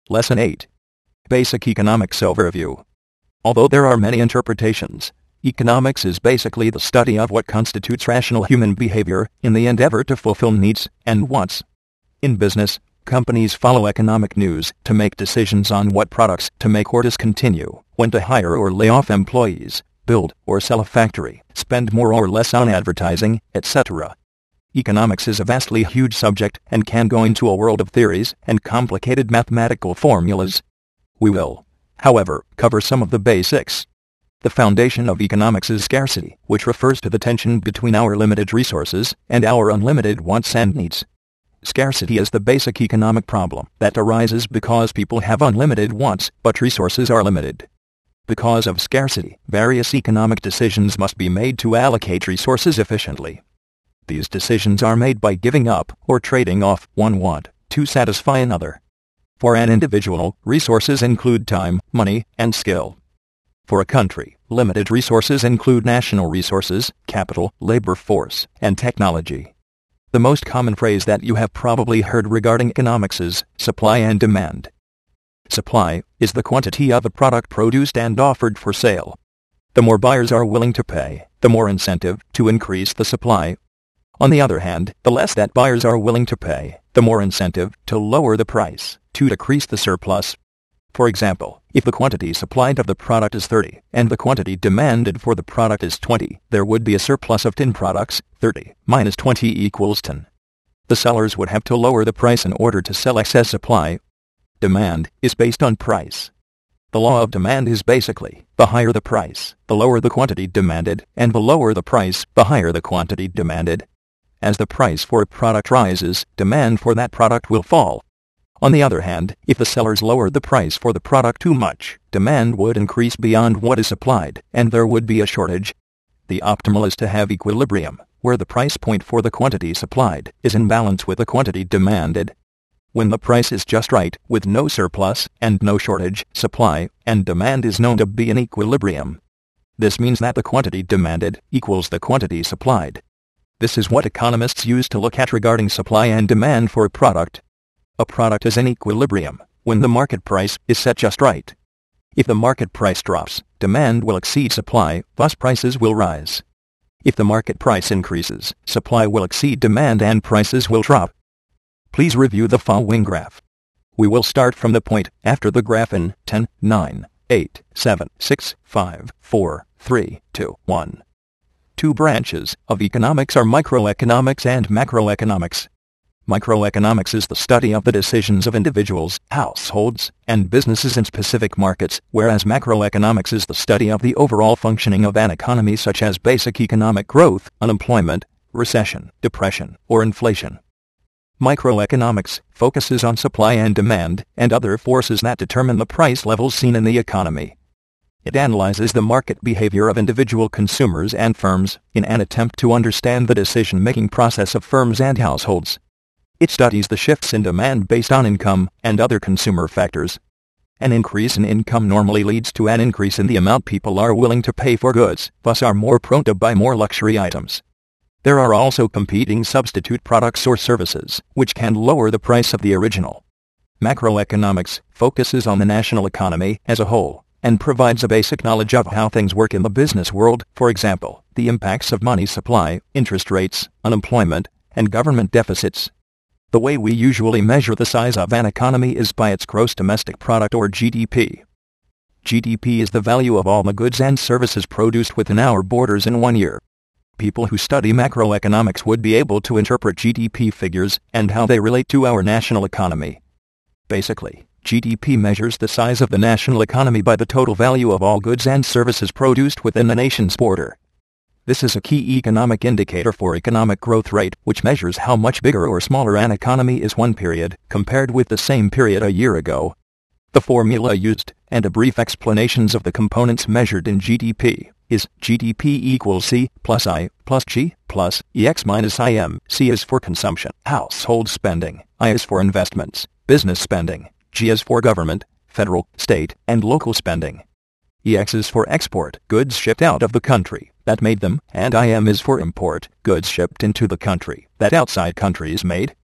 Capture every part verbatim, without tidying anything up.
Lesson eight. Basic Economics Overview. Although there are many interpretations, economics is basically the study of what constitutes rational human behavior in the endeavor to fulfill needs and wants. In business, companies follow economic news to make decisions on what products to make or discontinue, when to hire or lay off employees, build or sell a factory, spend more or less on advertising, et cetera. Economics is a vastly huge subject and can go into a world of theories and complicated mathematical formulas. We will, however, cover some of the basics. The foundation of economics is scarcity, which refers to the tension between our limited resources and our unlimited wants and needs. Scarcity is the basic economic problem that arises because people have unlimited wants but resources are limited. Because of scarcity, various economic decisions must be made to allocate resources efficiently. These decisions are made by giving up or trading off one want to satisfy another. For an individual, resources include time, money, and skill. For a country, limited resources include national resources, capital, labor force, and technology. The most common phrase that you have probably heard regarding economics is supply and demand. Supply is the quantity of a product produced and offered for sale. The more buyers are willing to pay, the more incentive to increase the supply. On the other hand, the less that buyers are willing to pay, the more incentive to lower the price, to decrease the surplus. For example, if the quantity supplied of the product is thirty, and the quantity demanded for the product is twenty, there would be a surplus of ten products. thirty minus twenty equals ten. The sellers would have to lower the price in order to sell excess supply. Demand is based on price. The law of demand is basically, the higher the price, the lower the quantity demanded, and the lower the price, the higher the quantity demanded. As the price for a product rises, demand for that product will fall. On the other hand, if the sellers lowered the price for the product too much, demand would increase beyond what is supplied, and there would be a shortage. The optimal is to have equilibrium, where the price point for the quantity supplied is in balance with the quantity demanded. When the price is just right, with no surplus and no shortage, supply and demand is known to be in equilibrium. This means that the quantity demanded equals the quantity supplied. This is what economists use to look at regarding supply and demand for a product. A product is in equilibrium when the market price is set just right. If the market price drops, demand will exceed supply, thus prices will rise. If the market price increases, supply will exceed demand and prices will drop. Please review the following graph. We will start from the point after the graph in ten, nine, eight, seven, six, five, four, three, two, one. Two branches of economics are microeconomics and macroeconomics. Microeconomics is the study of the decisions of individuals, households, and businesses in specific markets, whereas macroeconomics is the study of the overall functioning of an economy such as basic economic growth, unemployment, recession, depression, or inflation. Microeconomics focuses on supply and demand and other forces that determine the price levels seen in the economy. It analyzes the market behavior of individual consumers and firms in an attempt to understand the decision-making process of firms and households. It studies the shifts in demand based on income and other consumer factors. An increase in income normally leads to an increase in the amount people are willing to pay for goods, thus are more prone to buy more luxury items. There are also competing substitute products or services, which can lower the price of the original. Macroeconomics focuses on the national economy as a whole, and provides a basic knowledge of how things work in the business world, for example, the impacts of money supply, interest rates, unemployment, and government deficits. The way we usually measure the size of an economy is by its gross domestic product or G D P. G D P is the value of all the goods and services produced within our borders in one year. People who study macroeconomics would be able to interpret G D P figures and how they relate to our national economy. Basically, G D P measures the size of the national economy by the total value of all goods and services produced within the nation's border. This is a key economic indicator for economic growth rate, which measures how much bigger or smaller an economy is one period compared with the same period a year ago. The formula used, and a brief explanations of the components measured in G D P, is G D P equals C plus I plus G plus E X minus I M. C is for consumption, household spending. I is for investments, business spending. G is for government, federal, state, and local spending. E X is for export, goods shipped out of the country that made them, and I M is for import, goods shipped into the country that outside countries made.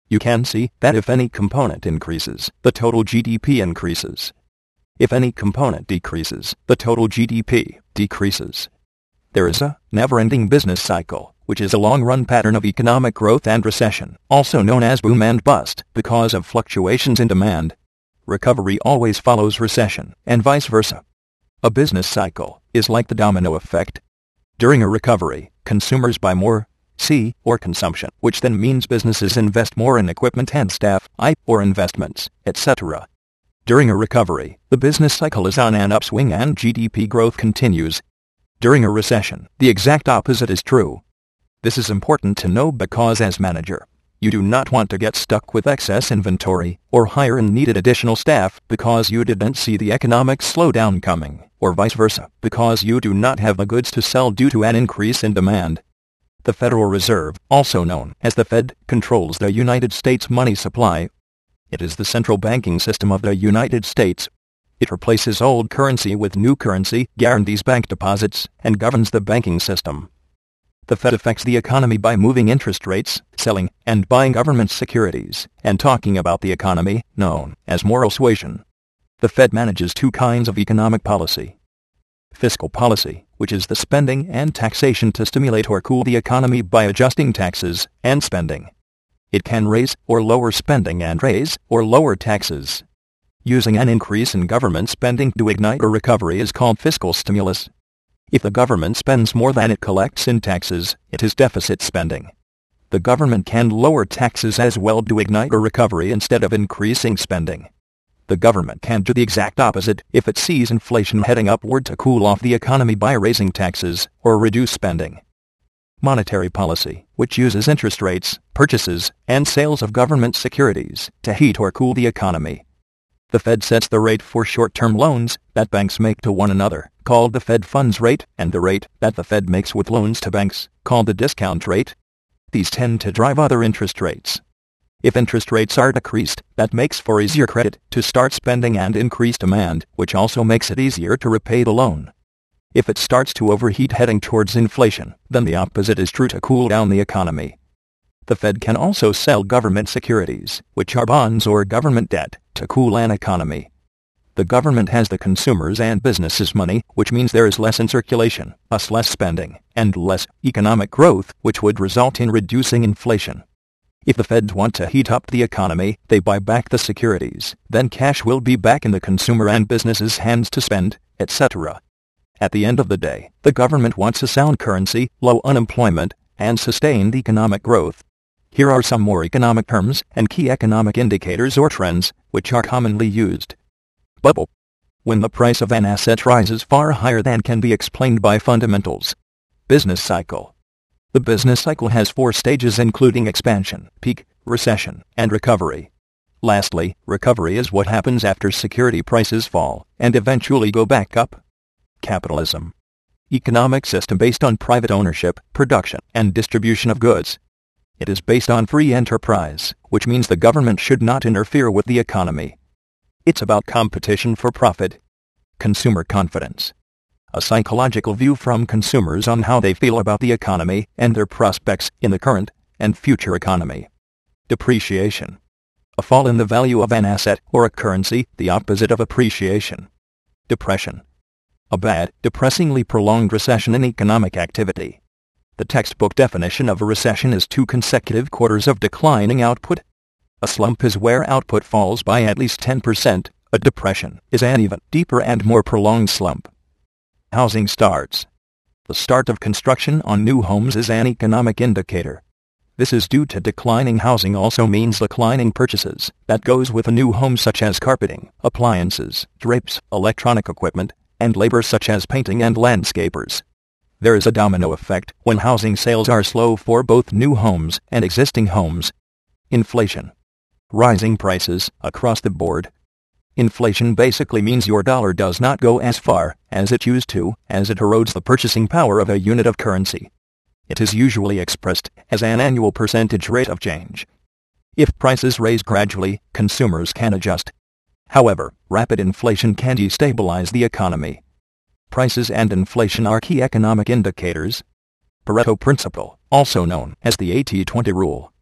You can see that if any component increases, the total G D P increases. If any component decreases, the total G D P decreases. There is a never-ending business cycle, which is a long-run pattern of economic growth and recession, also known as boom and bust, because of fluctuations in demand. Recovery always follows recession, and vice versa. A business cycle is like the domino effect. During a recovery, consumers buy more, C, or consumption, which then means businesses invest more in equipment and staff, I, or investments, et cetera. During a recovery, the business cycle is on an upswing and G D P growth continues. During a recession, the exact opposite is true. This is important to know because as manager, you do not want to get stuck with excess inventory or hire and needed additional staff because you didn't see the economic slowdown coming, or vice versa, because you do not have the goods to sell due to an increase in demand. The Federal Reserve, also known as the Fed, controls the United States money supply. It is the central banking system of the United States. It replaces old currency with new currency, guarantees bank deposits, and governs the banking system. The Fed affects the economy by moving interest rates, selling, and buying government securities, and talking about the economy, known as moral suasion. The Fed manages two kinds of economic policy. Fiscal policy, which is the spending and taxation to stimulate or cool the economy by adjusting taxes and spending. It can raise or lower spending and raise or lower taxes. Using an increase in government spending to ignite a recovery is called fiscal stimulus. If the government spends more than it collects in taxes, it is deficit spending. The government can lower taxes as well to ignite a recovery instead of increasing spending. The government can do the exact opposite if it sees inflation heading upward to cool off the economy by raising taxes or reduce spending. Monetary policy, which uses interest rates, purchases, and sales of government securities to heat or cool the economy. The Fed sets the rate for short-term loans that banks make to one another, called the Fed funds rate, and the rate that the Fed makes with loans to banks, called the discount rate. These tend to drive other interest rates. If interest rates are decreased, that makes for easier credit to start spending and increased demand, which also makes it easier to repay the loan. If it starts to overheat heading towards inflation, then the opposite is true to cool down the economy. The Fed can also sell government securities, which are bonds or government debt, to cool an economy. The government has the consumers' and businesses' money, which means there is less in circulation, thus less spending, and less economic growth, which would result in reducing inflation. If the Feds want to heat up the economy, they buy back the securities, then cash will be back in the consumer and businesses' hands to spend, et cetera. At the end of the day, the government wants a sound currency, low unemployment, and sustained economic growth. Here are some more economic terms and key economic indicators or trends, which are commonly used. Bubble. When the price of an asset rises far higher than can be explained by fundamentals. Business cycle. The business cycle has four stages including expansion, peak, recession, and recovery. Lastly, recovery is what happens after security prices fall and eventually go back up. Capitalism. Economic system based on private ownership, production, and distribution of goods. It is based on free enterprise, which means the government should not interfere with the economy. It's about competition for profit. Consumer confidence. A psychological view from consumers on how they feel about the economy and their prospects in the current and future economy. Depreciation. A fall in the value of an asset or a currency, the opposite of appreciation. Depression. A bad, depressingly prolonged recession in economic activity. The textbook definition of a recession is two consecutive quarters of declining output. A slump is where output falls by at least ten percent. A depression is an even deeper and more prolonged slump. Housing starts. The start of construction on new homes is an economic indicator. This is due to declining housing also means declining purchases that goes with a new home such as carpeting, appliances, drapes, electronic equipment, and labor such as painting and landscapers. There is a domino effect when housing sales are slow for both new homes and existing homes. Inflation. Rising prices across the board. Inflation basically means your dollar does not go as far as it used to, as it erodes the purchasing power of a unit of currency. It is usually expressed as an annual percentage rate of change. If prices raise gradually, consumers can adjust. However, rapid inflation can destabilize the economy. Prices and inflation are key economic indicators. Pareto principle, also known as the eighty twenty rule.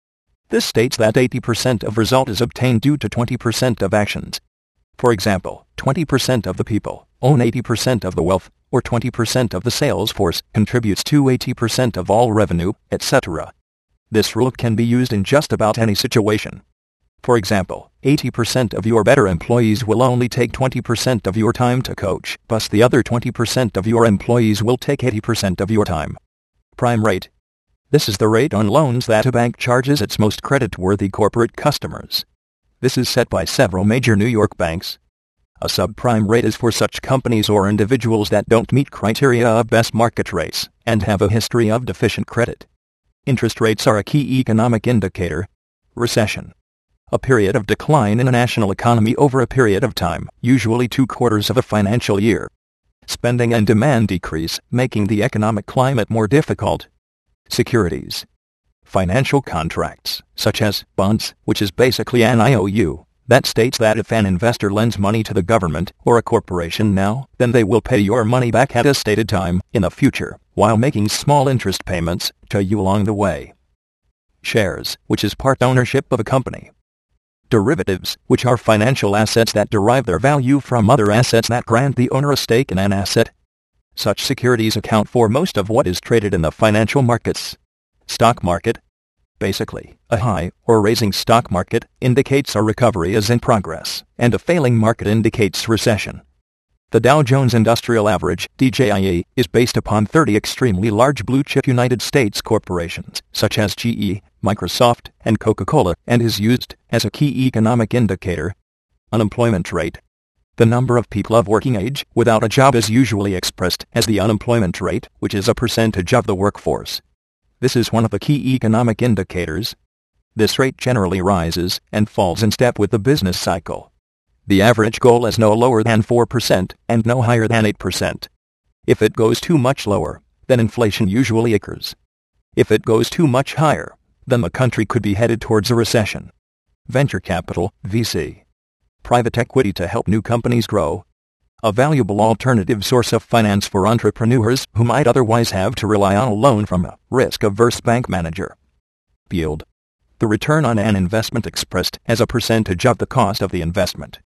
This states that eighty percent of result is obtained due to twenty percent of actions. For example, twenty percent of the people own eighty percent of the wealth, or twenty percent of the sales force contributes to eighty percent of all revenue, et cetera. This rule can be used in just about any situation. For example, eighty percent of your better employees will only take twenty percent of your time to coach, plus the other twenty percent of your employees will take eighty percent of your time. Prime rate. This is the rate on loans that a bank charges its most creditworthy corporate customers. This is set by several major New York banks. A subprime rate is for such companies or individuals that don't meet criteria of best market rates and have a history of deficient credit. Interest rates are a key economic indicator. Recession. A period of decline in a national economy over a period of time, usually two quarters of a financial year. Spending and demand decrease, making the economic climate more difficult. Securities. Financial contracts, such as bonds, which is basically an I O U, that states that if an investor lends money to the government or a corporation now, then they will pay your money back at a stated time in the future, while making small interest payments to you along the way. Shares, which is part ownership of a company. Derivatives, which are financial assets that derive their value from other assets that grant the owner a stake in an asset. Such securities account for most of what is traded in the financial markets. Stock market. Basically, a high or rising stock market indicates a recovery is in progress, and a failing market indicates recession. The Dow Jones Industrial Average, D J I E, is based upon thirty extremely large blue-chip United States corporations, such as G E, Microsoft, and Coca-Cola, and is used as a key economic indicator. Unemployment rate. The number of people of working age without a job is usually expressed as the unemployment rate, which is a percentage of the workforce. This is one of the key economic indicators. This rate generally rises and falls in step with the business cycle. The average goal is no lower than four percent and no higher than eight percent. If it goes too much lower, then inflation usually occurs. If it goes too much higher, then the country could be headed towards a recession. Venture capital, V C. Private equity to help new companies grow. A valuable alternative source of finance for entrepreneurs who might otherwise have to rely on a loan from a risk-averse bank manager. Yield. The return on an investment expressed as a percentage of the cost of the investment.